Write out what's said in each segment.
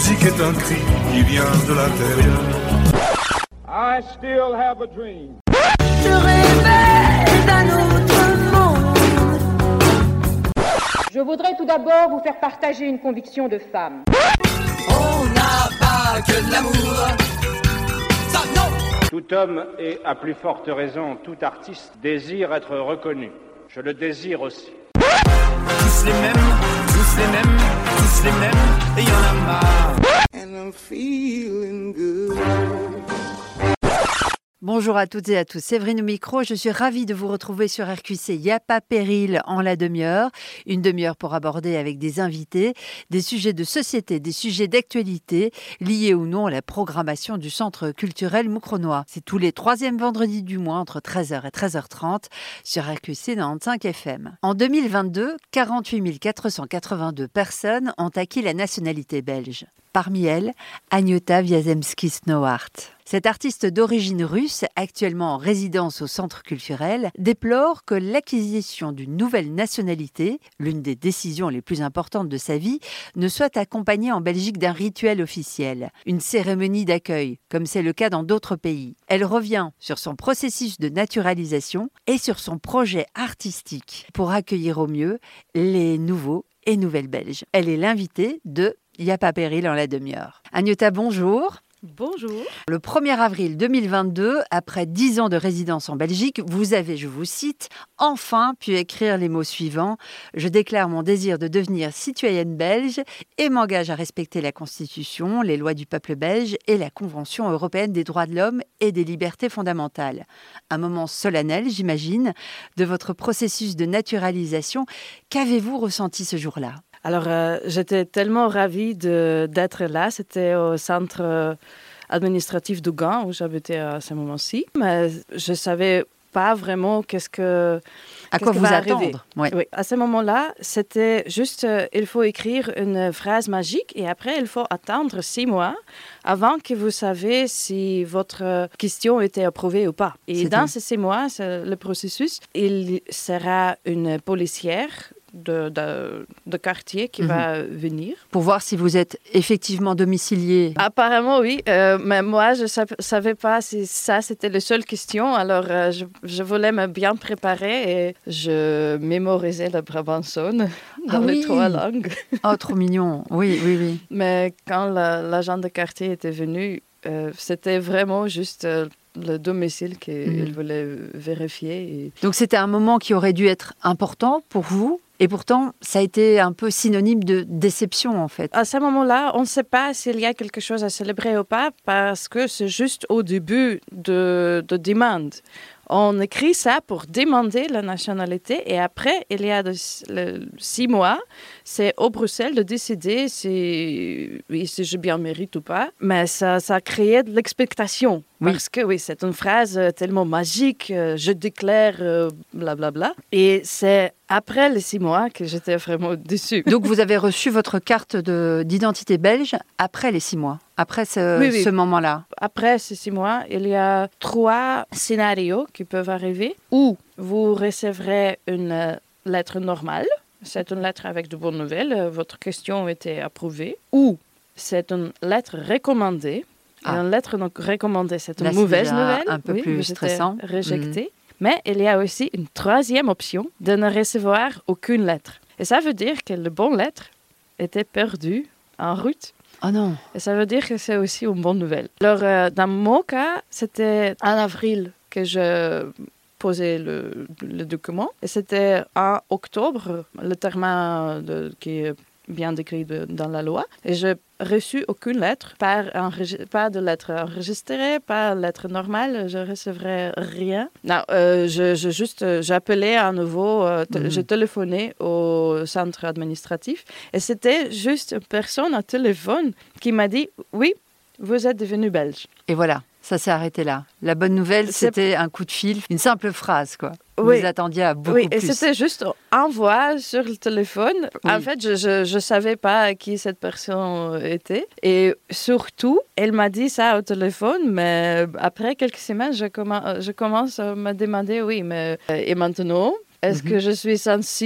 musique est un cri qui vient de l'intérieur. I still have a dream. Je rêvais d'un autre monde. Je voudrais tout d'abord vous faire partager une conviction de femme. On n'a pas que de l'amour. Ça, non. Tout homme et, à plus forte raison, tout artiste désire être reconnu. Je le désire aussi. Tous les mêmes, tous les mêmes, tous les mêmes, et y en a marre. And I'm feeling good. Bonjour à toutes et à tous, Séverine au micro. Je suis ravie de vous retrouver sur RQC. Y a pas péril en la demi-heure. Une demi-heure pour aborder avec des invités des sujets de société, des sujets d'actualité liés ou non à la programmation du Centre culturel Moucronois. C'est tous les troisièmes vendredis du mois entre 13h et 13h30 sur RQC 95 FM. En 2022, 48 482 personnes ont acquis la nationalité belge. Parmi elles, Agnota Wiazemski-Snowart. Cette artiste d'origine russe, actuellement en résidence au Centre culturel, déplore que l'acquisition d'une nouvelle nationalité, l'une des décisions les plus importantes de sa vie, ne soit accompagnée en Belgique d'un rituel officiel, une cérémonie d'accueil, comme c'est le cas dans d'autres pays. Elle revient sur son processus de naturalisation et sur son projet artistique pour accueillir au mieux les nouveaux et nouvelles Belges. Elle est l'invitée de Y a pas péril en la demi-heure. Agnota, bonjour. Bonjour. Le 1er avril 2022, après 10 ans de résidence en Belgique, vous avez, je vous cite, enfin pu écrire les mots suivants. Je déclare mon désir de devenir citoyenne belge et m'engage à respecter la Constitution, les lois du peuple belge et la Convention européenne des droits de l'homme et des libertés fondamentales. Un moment solennel, j'imagine, de votre processus de naturalisation. Qu'avez-vous ressenti ce jour-là ? Alors, j'étais tellement ravie d'être là. C'était au centre administratif de Gand où j'habitais à ce moment-ci. Mais je ne savais pas vraiment à quoi vous attendre. Oui. À ce moment-là, c'était juste, il faut écrire une phrase magique et après, il faut attendre 6 mois avant que vous savez si votre question était approuvée ou pas. Et dans ces 6 mois, le processus, il sera une policière de quartier qui va venir. Pour voir si vous êtes effectivement domicilié. Apparemment, oui. Mais moi, je ne savais pas si ça, c'était la seule question. Alors, je voulais me bien préparer et je mémorisais le brabançonne dans les 3 langues. Oh, trop mignon. Oui. Mais quand l'agent de quartier était venu, c'était vraiment juste le domicile qu'il voulait vérifier. Donc, c'était un moment qui aurait dû être important pour vous. Et pourtant, ça a été un peu synonyme de déception, en fait. À ce moment-là, on ne sait pas s'il y a quelque chose à célébrer ou pas, parce que c'est juste au début de demande. On écrit ça pour demander la nationalité et après, il y a 6 mois, c'est au Bruxelles de décider si je bien mérite ou pas. Mais ça a créé de l'expectation. Oui. Parce que oui, c'est une phrase tellement magique, je déclare blablabla. Et c'est après les 6 mois que j'étais vraiment déçue. Donc vous avez reçu votre carte d'identité belge après les 6 mois, après ce moment-là. Après ces 6 mois, il y a 3 scénarios qui peuvent arriver où vous recevrez une lettre normale. C'est une lettre avec de bonnes nouvelles. Votre question a été approuvée. Ou c'est une lettre recommandée. Une lettre donc recommandée, c'est une mauvaise nouvelle. Un peu plus stressant. Rejetée. Mais il y a aussi une 3e option de ne recevoir aucune lettre. Et ça veut dire que la bonne lettre était perdue en route. Oh non. Et ça veut dire que c'est aussi une bonne nouvelle. Alors, dans mon cas, c'était en avril que je posais le document. Et c'était en octobre, le terme qui est bien décrit dans la loi. Et je n'ai reçu aucune lettre, pas de lettre enregistrée, pas de lettre normale, je ne recevrai rien. Non, j'appelais à nouveau, j'ai téléphoné au centre administratif et c'était juste une personne au téléphone qui m'a dit « Oui, vous êtes devenu belge ». Et voilà, ça s'est arrêté là. La bonne nouvelle, c'était un coup de fil, une simple phrase, quoi. Oui. Vous attendiez à beaucoup plus. Oui, et c'était juste un voix sur le téléphone. Oui. En fait, je ne savais pas qui cette personne était. Et surtout, elle m'a dit ça au téléphone, mais après quelques semaines, je commence à me demander, oui, mais et maintenant, est-ce que je suis censée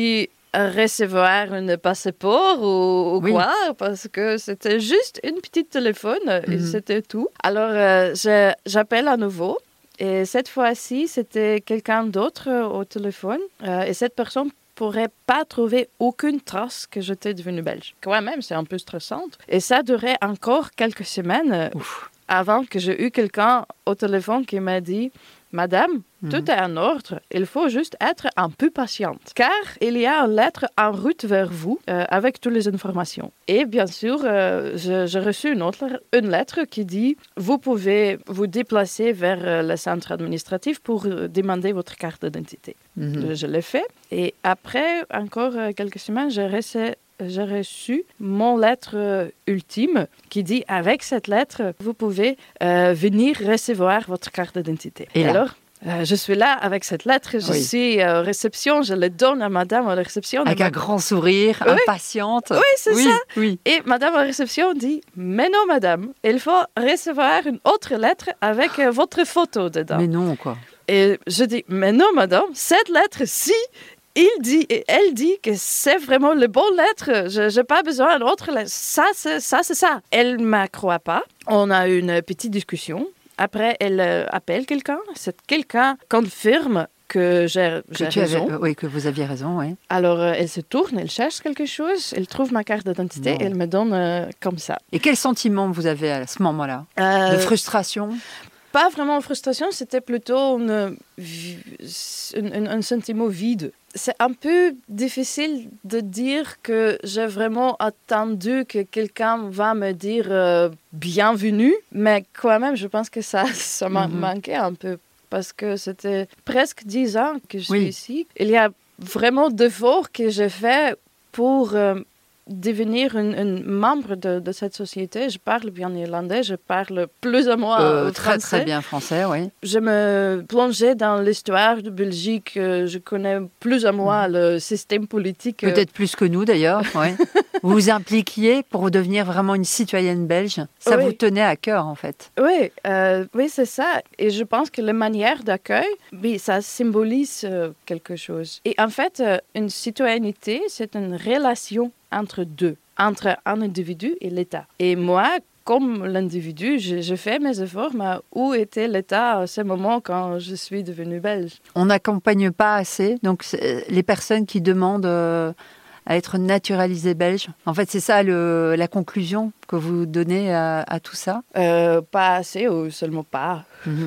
recevoir un passeport ou Oui. quoi, parce que c'était juste une petite téléphone et c'était tout. Alors, j'appelle à nouveau. Et cette fois-ci, c'était quelqu'un d'autre au téléphone. Et cette personne pourrait pas trouver aucune trace que j'étais devenue belge. Quand même, c'est un peu stressant. Et ça durait encore quelques semaines avant que j'ai eu quelqu'un au téléphone qui m'a dit « Madame, tout est en ordre. Il faut juste être un peu patiente. Car il y a une lettre en route vers vous avec toutes les informations. » Et bien sûr, j'ai reçu une lettre qui dit « Vous pouvez vous déplacer vers le centre administratif pour demander votre carte d'identité. » Je l'ai fait. Et après, encore quelques semaines, j'ai reçu mon lettre ultime qui dit, avec cette lettre, vous pouvez venir recevoir votre carte d'identité. Et là, alors, je suis là avec cette lettre, je suis à réception, je la donne à madame à la réception. avec un grand sourire, impatiente. Oui, c'est ça. Oui. Et madame à la réception dit, mais non madame, il faut recevoir une autre lettre avec votre photo dedans. Mais non, quoi. Et je dis, mais non madame, cette lettre-ci, elle dit que c'est vraiment la bonne lettre. Je n'ai pas besoin d'une autre lettre. Ça, c'est ça. Elle ne me croit pas. On a eu une petite discussion. Après, elle appelle quelqu'un. Cette quelqu'un confirme que j'ai raison. Oui, que vous aviez raison, oui. Alors, elle se tourne, elle cherche quelque chose, elle trouve ma carte d'identité et elle me donne comme ça. Et quel sentiment vous avez à ce moment-là ? De frustration ? Pas vraiment une frustration, c'était plutôt un sentiment vide. C'est un peu difficile de dire que j'ai vraiment attendu que quelqu'un va me dire bienvenue, mais quand même, je pense que ça m'a manqué un peu parce que c'était presque 10 ans que je suis ici. Il y a vraiment d'efforts que j'ai fait pour devenir un membre de cette société. Je parle bien irlandais, je parle plus ou moins français. Très bien français, oui. Je me plongeais dans l'histoire de Belgique. Je connais plus ou moins le système politique. Peut-être plus que nous, d'ailleurs. Oui. Vous vous impliquiez pour devenir vraiment une citoyenne belge. Ça vous tenait à cœur, en fait. Oui, c'est ça. Et je pense que la manière d'accueil, ça symbolise quelque chose. Et en fait, une citoyenneté, c'est une relation entre un individu et l'État. Et moi, comme l'individu, je fais mes efforts, mais où était l'État à ce moment quand je suis devenue belge ? On n'accompagne pas assez, donc les personnes qui demandent à être naturalisées belges. En fait, c'est ça la conclusion que vous donnez à tout ça ? Pas assez ou seulement pas.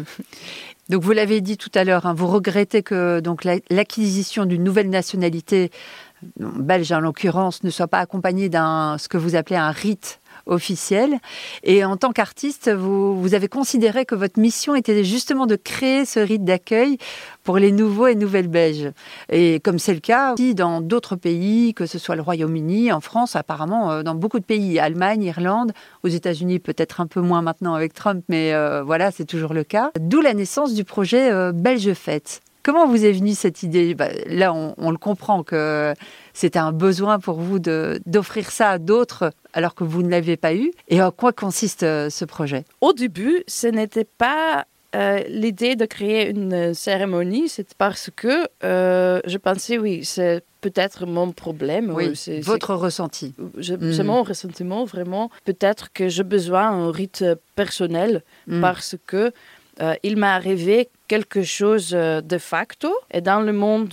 Donc, vous l'avez dit tout à l'heure, vous regrettez que donc, l'acquisition d'une nouvelle nationalité belge en l'occurrence, ne soit pas accompagné ce que vous appelez un rite officiel. Et en tant qu'artiste, vous avez considéré que votre mission était justement de créer ce rite d'accueil pour les nouveaux et nouvelles Belges. Et comme c'est le cas aussi dans d'autres pays, que ce soit le Royaume-Uni, en France, apparemment dans beaucoup de pays, Allemagne, Irlande, aux États-Unis peut-être un peu moins maintenant avec Trump, mais voilà, c'est toujours le cas. D'où la naissance du projet Belge Fête. Comment vous est venue cette idée ? Là, on le comprend que c'était un besoin pour vous d'offrir ça à d'autres alors que vous ne l'avez pas eu. Et en quoi consiste ce projet ? Au début, ce n'était pas l'idée de créer une cérémonie, c'est parce que je pensais, c'est peut-être mon problème. Oui, votre ressenti. C'est mon ressentiment, vraiment. Peut-être que j'ai besoin d'un rite personnel parce que il m'est arrivé quelque chose de facto. Et dans le monde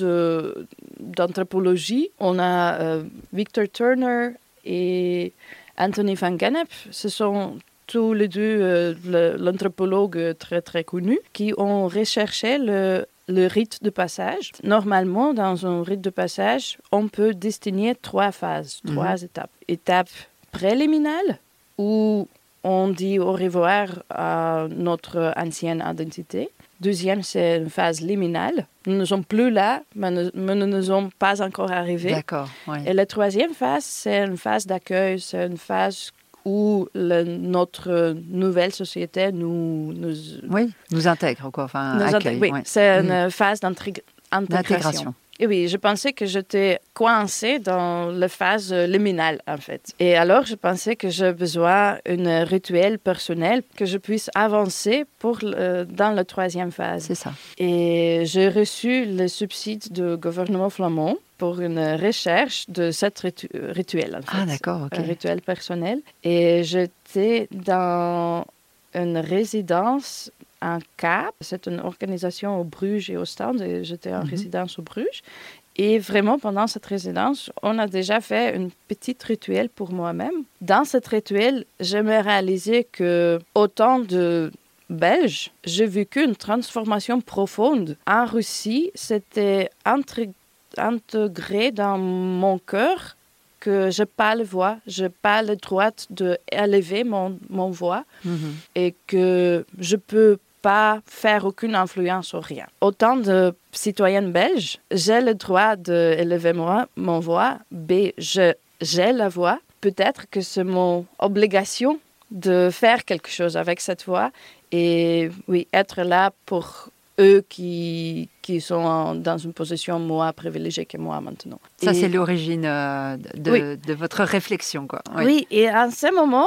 d'anthropologie, on a Victor Turner et Anthony van Gennep. Ce sont tous les deux l'anthropologue très, très connu qui ont recherché le rite de passage. Normalement, dans un rite de passage, on peut distinguer 3 phases, 3 étapes. Étape préliminaire, où on dit au revoir à notre ancienne identité. Deuxième, c'est une phase liminale. Nous ne sommes plus là, mais nous ne sommes pas encore arrivés. D'accord. Oui. Et la troisième phase, c'est une phase d'accueil. C'est une phase où notre nouvelle société nous intègre, quoi. Enfin, accueille. Oui, c'est une phase d'intégration. Et oui, je pensais que j'étais coincée dans la phase liminale, en fait. Et alors, je pensais que j'ai besoin d'un rituel personnel, que je puisse avancer dans la troisième phase. C'est ça. Et j'ai reçu le subside du gouvernement flamand pour une recherche de ce rituel, en fait. Ah, d'accord, ok. Un rituel personnel. Et j'étais dans une résidence en CAP. C'est une organisation au Bruges et au Stand. Et j'étais en résidence au Bruges. Et vraiment, pendant cette résidence, on a déjà fait un petit rituel pour moi-même. Dans ce rituel, je me réalisais que autant de Belges, j'ai vécu une transformation profonde. En Russie, c'était intégré dans mon cœur que je n'ai pas la voix, je n'ai pas le droit d'élever mon voix et que je ne peux pas faire aucune influence sur rien. Autant de citoyennes belges, j'ai le droit d'élever mon voix, j'ai la voix. Peut-être que c'est mon obligation de faire quelque chose avec cette voix et oui, être là pour eux qui sont dans une position moins privilégiée que moi maintenant. Ça, c'est l'origine de votre réflexion, quoi. Oui, et à ce moment,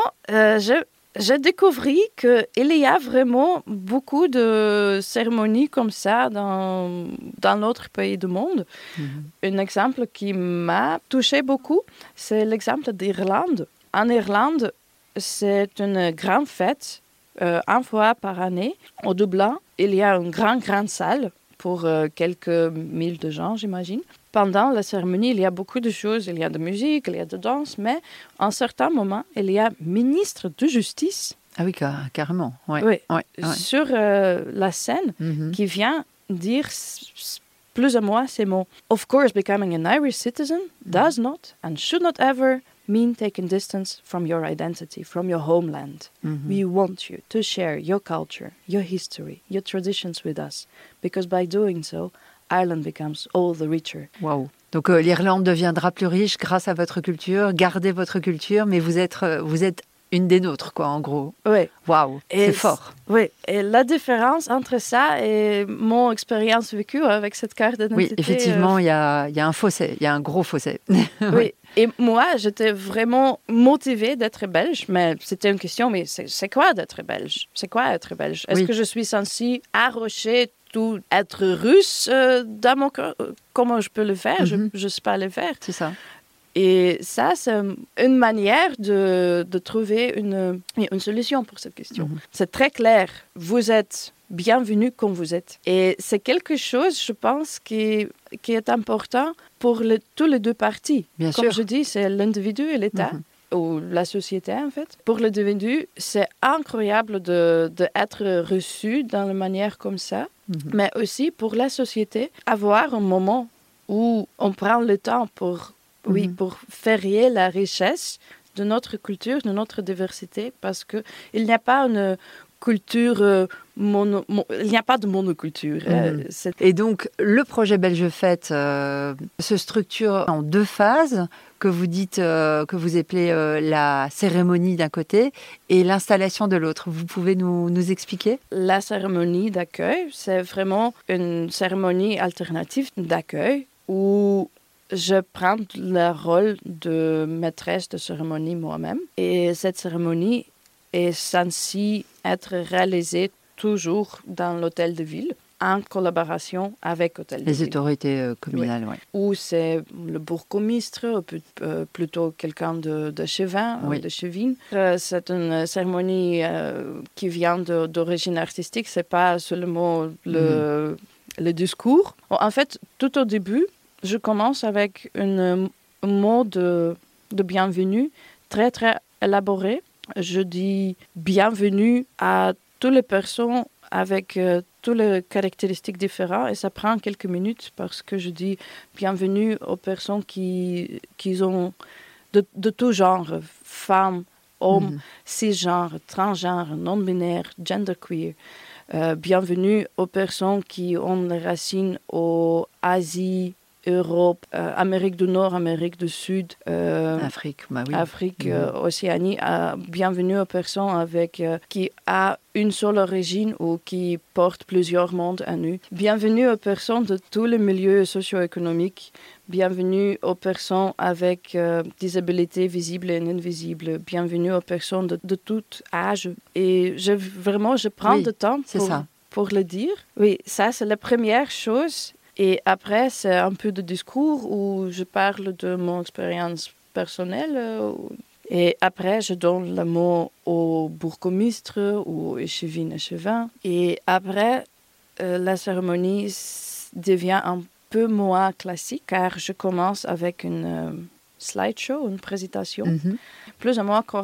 j'ai découvert qu'il y a vraiment beaucoup de cérémonies comme ça dans notre pays du monde. Un exemple qui m'a touché beaucoup, c'est l'exemple d'Irlande. En Irlande, c'est une grande fête, une fois par année. Au Dublin, il y a une grande salle pour quelques mille de gens, j'imagine. Pendant la cérémonie, il y a beaucoup de choses. Il y a de musique, il y a de danse, mais à un certain moment, il y a ministre de justice. Ah oui, carrément. Ouais. Oui, ouais. sur la scène, qui vient dire plus ou moins ces mots. Of course, becoming an Irish citizen does not and should not ever mean taking distance from your identity, from your homeland. We want you to share your culture, your history, your traditions with us, because by doing so, Ireland becomes all the richer. Wow. Donc l'Irlande deviendra plus riche grâce à votre culture. Gardez votre culture, mais vous êtes une des nôtres, quoi, en gros. Oui. Waouh, c'est fort. Oui, et la différence entre ça et mon expérience vécue avec cette carte d'identité... Oui, effectivement, il y a un fossé, il y a un gros fossé. Oui, et moi, j'étais vraiment motivée d'être belge, mais c'était une question, mais c'est quoi d'être belge? C'est quoi être belge? Est-ce que je suis censée arrocher tout, être russe dans mon cœur? Comment je peux le faire? Je ne sais pas le faire. C'est ça. Et ça, c'est une manière de trouver une solution pour cette question. C'est très clair. Vous êtes bienvenue comme vous êtes. Et c'est quelque chose, je pense, qui est important pour tous les deux parties. Bien comme sûr. je dis, c'est l'individu et l'État. Ou la société, en fait. Pour l'individu, c'est incroyable d'être reçu dans une manière comme ça. Mais aussi pour la société, avoir un moment où on prend le temps pour férier la richesse de notre culture, de notre diversité, parce qu'il n'y a pas une culture il n'y a pas de monoculture. Et donc, le projet Belge Fête se structure en 2 phases que vous dites, que vous appelez la cérémonie d'un côté et l'installation de l'autre. Vous pouvez nous expliquer? La cérémonie d'accueil, c'est vraiment une cérémonie alternative d'accueil où je prends le rôle de maîtresse de cérémonie moi-même. Et cette cérémonie est censée être réalisée toujours dans l'hôtel de ville, en collaboration avec l'hôtel de ville. Les autorités communales, oui. Ou c'est le bourgmestre, ou plutôt quelqu'un de Chevin, ou de Chevine. C'est une cérémonie qui vient d'origine artistique, c'est pas seulement le discours. En fait, tout au début, je commence avec un mot de bienvenue très, très élaboré. Je dis bienvenue à toutes les personnes avec toutes les caractéristiques différentes et ça prend quelques minutes parce que je dis bienvenue aux personnes qui ont de tout genre, femmes, hommes, cisgenres, transgenres, non-binaires, genderqueer. Bienvenue aux personnes qui ont des racines en Asie, Europe, Amérique du Nord, Amérique du Sud, Afrique, Afrique, Océanie. Bienvenue aux personnes qui ont une seule origine ou qui portent plusieurs mondes à nu. Bienvenue aux personnes de tous les milieux socio-économiques. Bienvenue aux personnes avec des habilités visibles et invisibles. Bienvenue aux personnes de tout âge. Et je prends du temps pour le dire. Oui, ça, c'est la première chose. Et après, c'est un peu de discours où je parle de mon expérience personnelle. Et après, je donne le mot au bourgmestre ou au échevin. Et après, la cérémonie devient un peu moins classique car je commence avec une slideshow, une présentation. Plus ou moins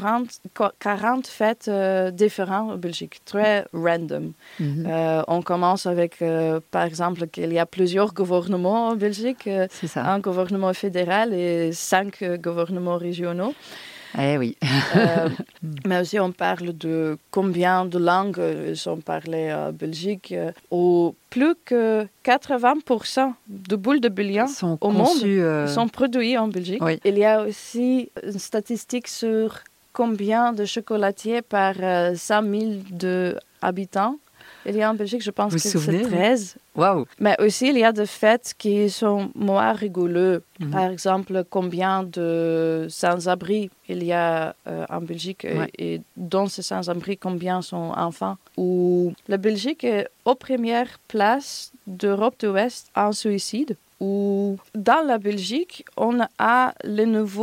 40 fêtes différentes en Belgique, très random. On commence avec, par exemple, qu'il y a plusieurs gouvernements en Belgique. C'est ça. Un gouvernement fédéral et 5 gouvernements régionaux. Eh oui. Mais aussi, on parle de combien de langues sont parlées en Belgique. Plus que 80% de boules de bouillon au monde sont produites en Belgique. Oui. Il y a aussi une statistique sur combien de chocolatiers par 100 000 habitants. Il y a en Belgique, je pense que c'est 13. Wow. Mais aussi, il y a des fêtes qui sont moins rigoleuses. Par exemple, combien de sans-abri il y a en Belgique et dans ces sans-abri, combien sont enfants. Ou la Belgique est aux premières places d'Europe de l'Ouest en suicide. Ou dans la Belgique, on a les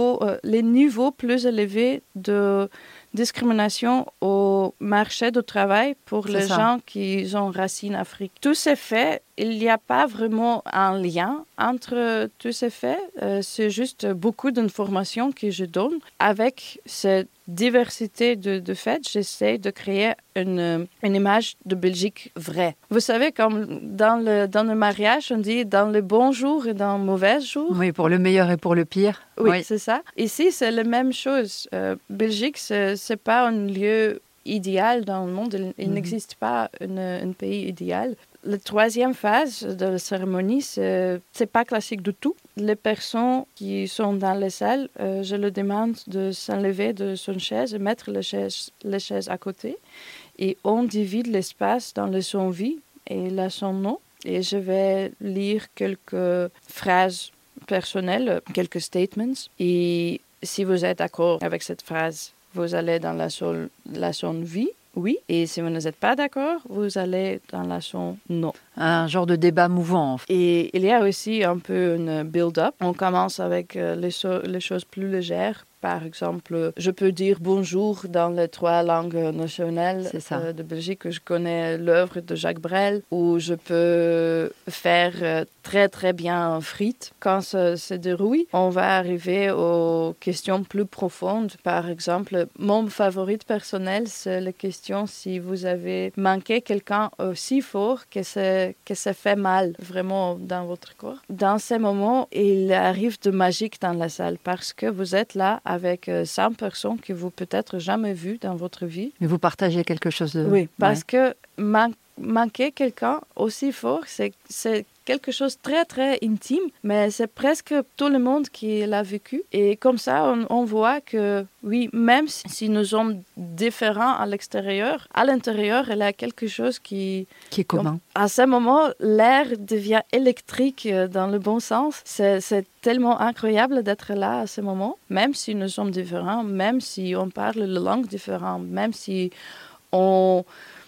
niveaux plus élevés de discrimination au marché du travail pour les gens qui ont racines africaines. Tous ces faits, il n'y a pas vraiment un lien entre tous ces faits. C'est juste beaucoup d'informations que je donne. Avec cette diversité de faits, j'essaie de créer une image de Belgique vraie. Vous savez, comme dans le mariage, on dit dans le bon jour et dans le mauvais jour. Oui, pour le meilleur et pour le pire. Oui, c'est ça. Ici, c'est la même chose. Belgique, c'est pas un lieu idéal dans le monde. Il n'existe pas un pays idéal. La troisième phase de la cérémonie, c'est pas classique du tout. Les personnes qui sont dans les salles, je leur demande de s'enlever de son chaise et mettre les chaises à côté. Et on divise l'espace dans le son vie et le son non. Et je vais lire quelques phrases personnelles, quelques statements. Et si vous êtes d'accord avec cette phrase, vous allez dans la zone vie. Oui, et si vous n'êtes pas d'accord, vous allez dans la zone non. Un genre de débat mouvant. Et il y a aussi un peu une build-up. On commence avec les choses plus légères. Par exemple, je peux dire bonjour dans les 3 langues nationales de Belgique, que je connais l'œuvre de Jacques Brel, ou je peux faire très très bien frites. Quand ça se déroule, on va arriver aux questions plus profondes. Par exemple, mon favori personnel, c'est la question si vous avez manqué quelqu'un aussi fort que ça fait mal vraiment dans votre corps. Dans ces moments, il arrive de magique dans la salle parce que vous êtes là avec 100 personnes que vous peut-être jamais vues dans votre vie. Mais vous partagez quelque chose de... Oui, parce que manquer quelqu'un aussi fort, c'est quelque chose de très, très intime, mais c'est presque tout le monde qui l'a vécu. Et comme ça, on voit que, oui, même si nous sommes différents à l'extérieur, à l'intérieur, il y a quelque chose qui est commun. À ce moment, l'air devient électrique dans le bon sens. C'est tellement incroyable d'être là à ce moment, même si nous sommes différents, même si on parle la langue différente, même si on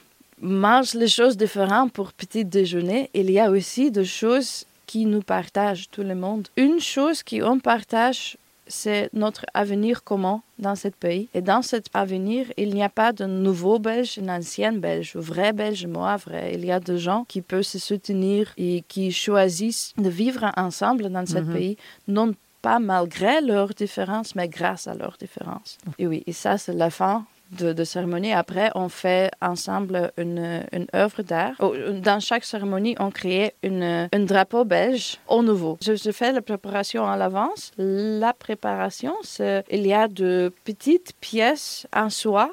mange les choses différentes pour petit déjeuner, il y a aussi des choses qui nous partagent tout le monde. Une chose qu'on partage, c'est notre avenir commun dans ce pays. Et dans cet avenir, il n'y a pas de nouveau Belge, un ancien Belge, vrai Belge, moi vrai. Il y a des gens qui peuvent se soutenir et qui choisissent de vivre ensemble dans ce pays, pas malgré leurs différences, mais grâce à leurs différences. Et oui, et ça, c'est la fin de cérémonie. Après, on fait ensemble une œuvre d'art. Dans chaque cérémonie, on crée un drapeau belge au nouveau. Je fais la préparation à l'avance. La préparation, il y a de petites pièces en soie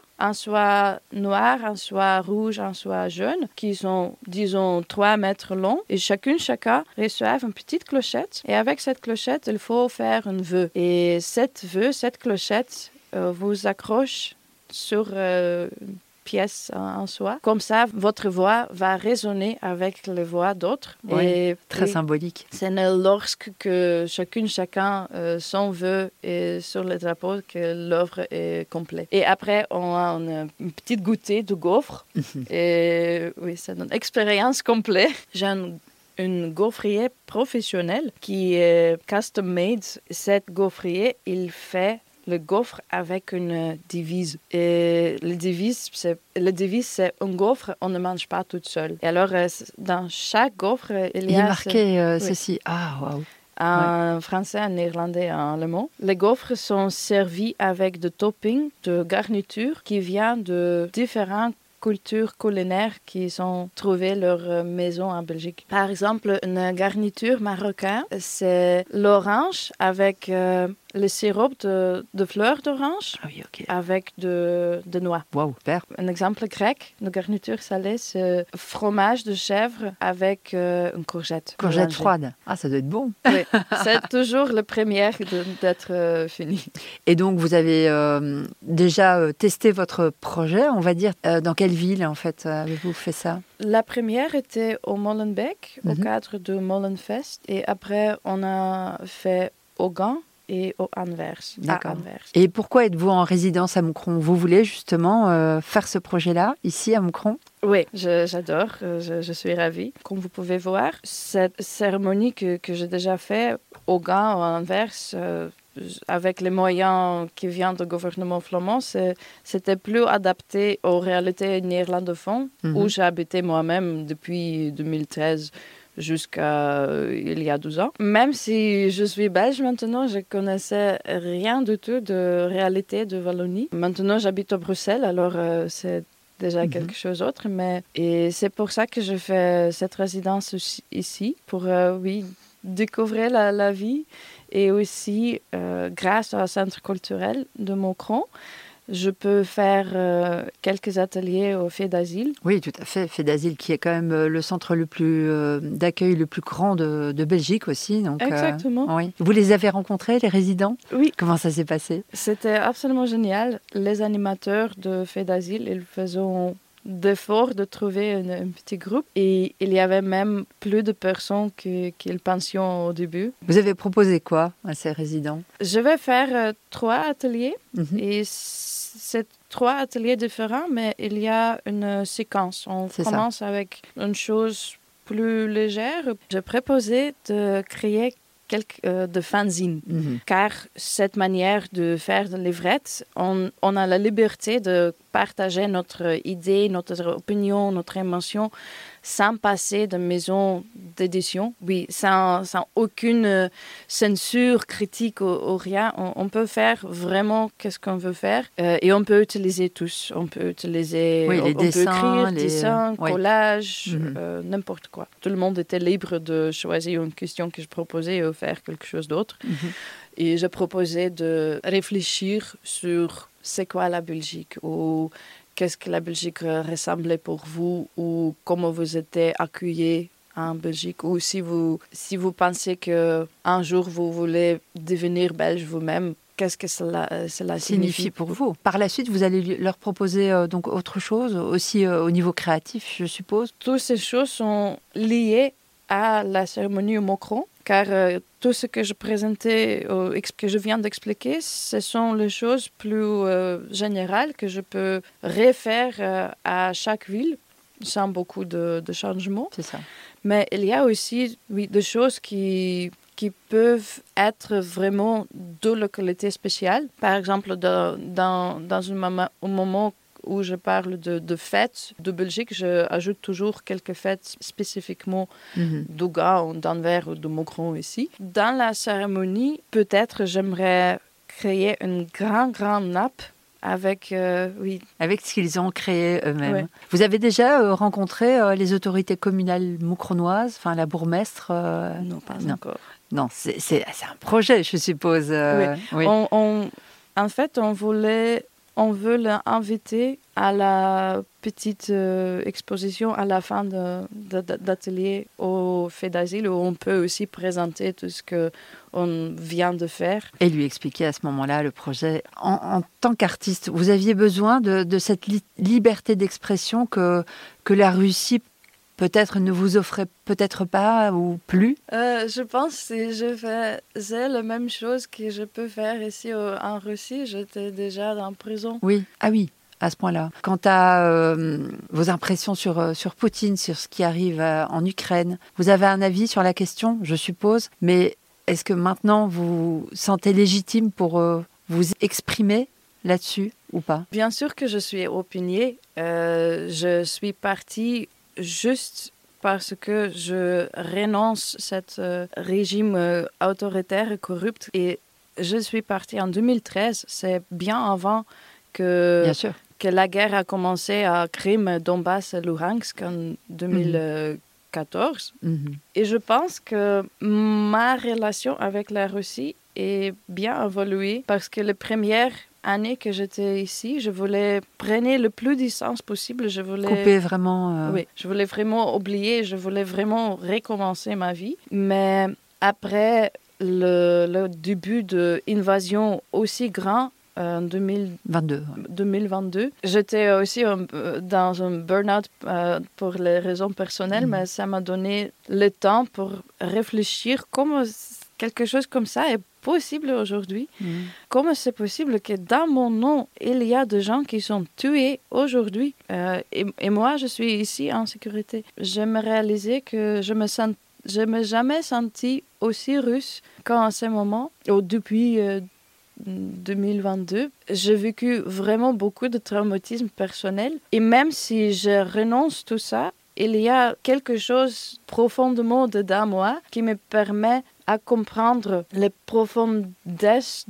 noir, en soie rouge, en soie jaune, qui sont, disons, 3 mètres longs. Et chacun reçoit une petite clochette. Et avec cette clochette, il faut faire un vœu. Et cette clochette, vous accroche sur une pièce en soie. Comme ça, votre voix va résonner avec les voix d'autres. Oui, très symbolique. C'est lorsque chacun son vœu est sur le drapeau que l'œuvre est complète. Et après, on a une petite goûtée de gaufre. Et oui, c'est une expérience complète. J'ai un gaufrier professionnel qui est custom-made. Cet gaufrier, il fait le gaufre avec une devise. Et la devise, c'est un gaufre, on ne mange pas toute seule. Et alors, dans chaque gaufre, il y a marqué ceci. Ah, waouh! En français, en néerlandais, en allemand. Les gaufres sont servis avec des toppings, de garnitures qui viennent de différentes cultures culinaires qui ont trouvé leur maison en Belgique. Par exemple, une garniture marocaine, c'est l'orange avec le sirop de fleurs d'orange avec de noix. Wow, super. Un exemple grec, une garniture salée, c'est fromage de chèvre avec une courgette. Courgette froide. Ah, ça doit être bon. Oui, c'est toujours le premier d'être fini. Et donc, vous avez déjà testé votre projet, on va dire. Dans quelle ville, en fait, avez-vous fait ça? La première était au Molenbeek, au cadre du Molenfest. Et après, on a fait au Gand et au Anvers. D'accord. Et pourquoi êtes-vous en résidence à Moucron? Vous voulez justement faire ce projet-là, ici à Moucron? Oui, j'adore, je suis ravie. Comme vous pouvez voir, cette cérémonie que j'ai déjà faite au Gand, au Anvers, avec les moyens qui viennent du gouvernement flamand, c'était plus adapté aux réalités néerlandophones, où j'ai habité moi-même depuis 2013. Jusqu'à il y a 12 ans. Même si je suis belge maintenant, je ne connaissais rien du tout de réalité de Wallonie. Maintenant, j'habite à Bruxelles, alors c'est déjà quelque chose d'autre. Et c'est pour ça que je fais cette résidence ici, pour découvrir la vie. Et aussi, grâce au centre culturel de Moucron, je peux faire quelques ateliers au Fait d'Asile. Oui, tout à fait. Fait d'Asile qui est quand même le centre d'accueil le plus grand de Belgique aussi. Donc, exactement. Oui. Vous les avez rencontrés, les résidents? Oui. Comment ça s'est passé? C'était absolument génial. Les animateurs de Fait d'Asile, ils faisaient d'efforts de trouver un petit groupe. Et il y avait même plus de personnes qu'ils pensaient au début. Vous avez proposé quoi à ces résidents? Je vais faire 3 ateliers. Et c'est 3 ateliers différents, mais il y a une séquence. On commence avec une chose plus légère. J'ai proposé de créer de fanzines, car cette manière de faire de livrettes, on a la liberté de partager notre idée, notre opinion, notre émotion, sans passer de maison d'édition, sans aucune censure critique ou rien. On peut faire vraiment ce qu'on veut faire et on peut utiliser tous. On peut utiliser, les dessins, peut écrire, collages, n'importe quoi. Tout le monde était libre de choisir une question que je proposais et faire quelque chose d'autre. Et je proposais de réfléchir sur c'est quoi la Belgique ou qu'est-ce que la Belgique ressemblait pour vous ou comment vous étiez accueillis en Belgique ou si vous pensez qu'un jour vous voulez devenir belge vous-même, qu'est-ce que cela signifie pour vous? Par la suite, vous allez leur proposer donc autre chose, aussi au niveau créatif, je suppose? Toutes ces choses sont liées à la cérémonie au Moucron, car tout ce que je présentais, que je viens d'expliquer, ce sont les choses plus générales que je peux refaire à chaque ville, sans beaucoup de changements. C'est ça. Mais il y a aussi des choses qui peuvent être vraiment de localités spéciales. Par exemple, dans un moment où je parle de fêtes de Belgique, j'ajoute toujours quelques fêtes spécifiquement du Gand, d'Anvers ou de Moucron ici. Dans la cérémonie, peut-être j'aimerais créer une grande nappe avec, oui. Avec ce qu'ils ont créé eux-mêmes. Ouais. Vous avez déjà rencontré les autorités communales moucronoises, enfin la bourgmestre Non, pas encore. Non, c'est un projet, je suppose. Oui. En fait, on veut l'inviter à la petite exposition à la fin d'atelier au Fait d'Asile, où on peut aussi présenter tout ce qu'on vient de faire. Et lui expliquer à ce moment-là le projet. En tant qu'artiste, vous aviez besoin de cette liberté d'expression que la Russie peut-être ne vous offrait peut-être pas ou plus? Je pense que si je faisais la même chose que je peux faire ici en Russie, j'étais déjà en prison. Oui, ah oui, à ce point-là. Quant à vos impressions sur Poutine, sur ce qui arrive en Ukraine, vous avez un avis sur la question, je suppose, mais est-ce que maintenant vous sentez légitime pour vous exprimer là-dessus ou pas? Bien sûr que je suis opiniée. Je suis partie juste parce que je renonce à ce régime autoritaire et corrupt. Et je suis partie en 2013, c'est bien avant que la guerre a commencé à Crimée, Donbass et Luhansk en 2014. Et je pense que ma relation avec la Russie est bien évoluée parce que les premières années que j'étais ici, je voulais prendre le plus de distance possible. Je voulais couper vraiment. Oui, je voulais vraiment oublier, je voulais vraiment recommencer ma vie. Mais après le début de l'invasion aussi grand en 2022, j'étais aussi dans un burn-out pour les raisons personnelles, mais ça m'a donné le temps pour réfléchir comment quelque chose comme ça est possible aujourd'hui. Comment c'est possible que dans mon nom, il y a des gens qui sont tués aujourd'hui et moi, je suis ici en sécurité. Je me réalisais que je me jamais senti aussi russe qu'en ce moment, ou depuis 2022. J'ai vécu vraiment beaucoup de traumatisme personnel et même si je renonce à tout ça, il y a quelque chose profondément dedans moi qui me permet à comprendre la profondesse,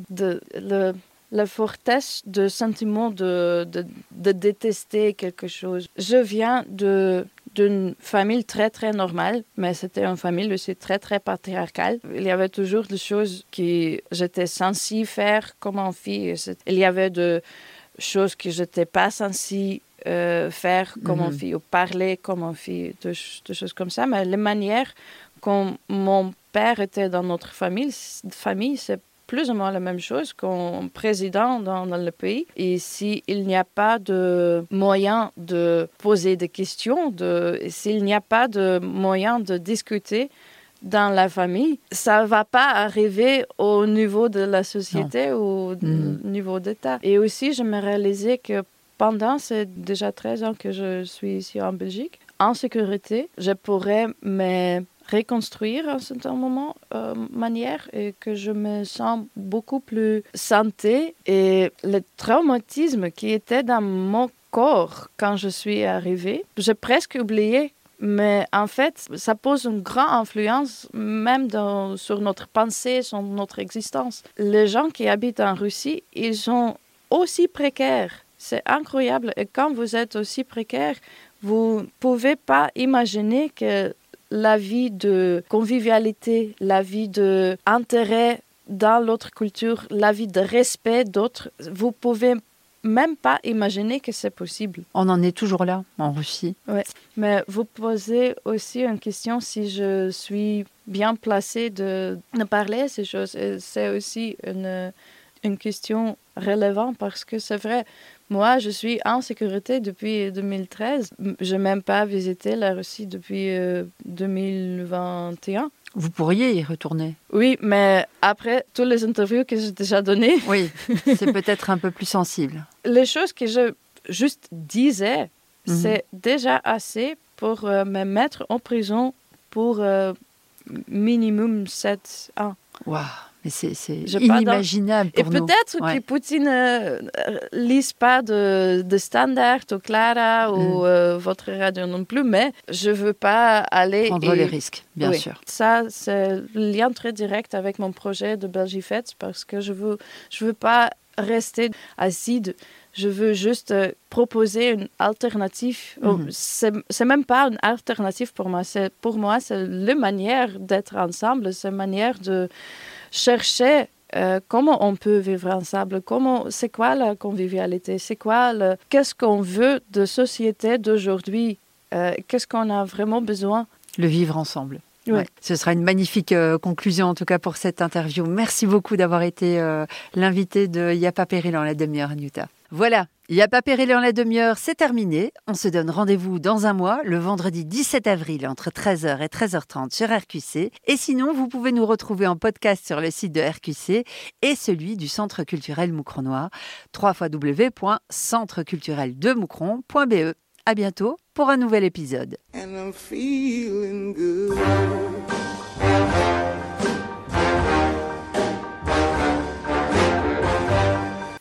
la fortesse de sentiment de détester quelque chose. Je viens d'une famille très, très normale, mais c'était une famille aussi très, très patriarcale. Il y avait toujours des choses que j'étais censée faire comme une fille. Il y avait des choses que je n'étais pas censée faire comme une fille ou parler comme une fille, des choses comme ça. Mais les manières comme mon père était dans notre famille, c'est plus ou moins la même chose qu'un président dans le pays. Et s'il n'y a pas de moyen de poser des questions, s'il n'y a pas de moyen de discuter dans la famille, ça ne va pas arriver au niveau de la société ou au niveau d'État. Et aussi, je me réalisais que pendant ces déjà 13 ans que je suis ici en Belgique, en sécurité, je pourrais me reconstruire à un certain moment, manière, et que je me sens beaucoup plus santé. Et le traumatisme qui était dans mon corps quand je suis arrivée, j'ai presque oublié. Mais en fait, ça pose une grande influence même sur notre pensée, sur notre existence. Les gens qui habitent en Russie, ils sont aussi précaires. C'est incroyable. Et quand vous êtes aussi précaire, vous ne pouvez pas imaginer que la vie de convivialité, la vie d'intérêt dans l'autre culture, la vie de respect d'autres, vous pouvez même pas imaginer que c'est possible. On en est toujours là, en Russie. Oui, mais vous posez aussi une question si je suis bien placée de parler de ces choses. Et c'est aussi une question relevante parce que c'est vrai, moi, je suis en sécurité depuis 2013. Je n'ai même pas visité la Russie depuis 2021. Vous pourriez y retourner. Oui, mais après toutes les interviews que j'ai déjà données... Oui, c'est peut-être un peu plus sensible. Les choses que je juste disais, c'est déjà assez pour me mettre en prison pour minimum 7 ans. Waouh! Mais c'est inimaginable pour nous. Et peut-être que Poutine ne lise pas de standards au Clara ou votre radio non plus, mais je ne veux pas aller... Prendre les risques, bien sûr. Ça, c'est le lien très direct avec mon projet de Belgifest parce que je veux pas rester acide. Je veux juste proposer une alternative. C'est même pas une alternative pour moi. Pour moi, c'est la manière d'être ensemble, c'est la manière de chercher comment on peut vivre ensemble, c'est quoi la convivialité, qu'est-ce qu'on veut de société d'aujourd'hui, qu'est-ce qu'on a vraiment besoin. Le vivre ensemble. Oui. Ouais. Ce sera une magnifique conclusion en tout cas pour cette interview. Merci beaucoup d'avoir été l'invité de Y a pas péril en la demi-heure, Anyuta. Voilà, Y a pas péril en la demi-heure, c'est terminé. On se donne rendez-vous dans un mois, le vendredi 17 avril, entre 13h et 13h30 sur RQC. Et sinon, vous pouvez nous retrouver en podcast sur le site de RQC et celui du Centre culturel Moucronois, www.centreculturel-de-moucron.be. À bientôt pour un nouvel épisode. And I'm feeling good.